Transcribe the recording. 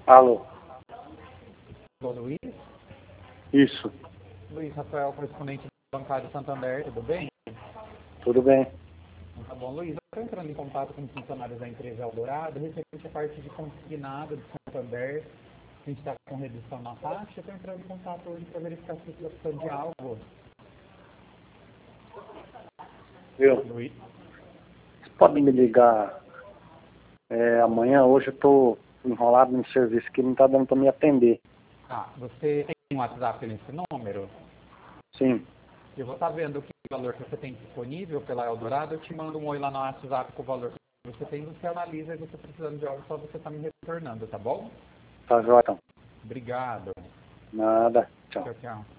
Alô? Ô, Luiz? Isso. Luiz Rafael, correspondente do bancário Santander, tudo bem? Tudo bem. Tá bom, Luiz, eu estou entrando em contato com os funcionários da empresa Eldorado, referente à parte de consignado do Santander. A gente está com redução na taxa, eu estou entrando em contato hoje para verificar se você precisa de algo. Viu? Luiz? Você pode me ligar amanhã? Hoje eu estou enrolado no serviço que não está dando para me atender. Ah, você tem um WhatsApp nesse número? Sim. Eu vou estar vendo que valor que você tem disponível pela Eldorado, eu te mando um oi lá no WhatsApp com o valor que você tem, você analisa e você precisando de algo, só você está me retornando, tá bom? Tá jóia, então. Obrigado. Nada. Tchau. Tchau, tchau.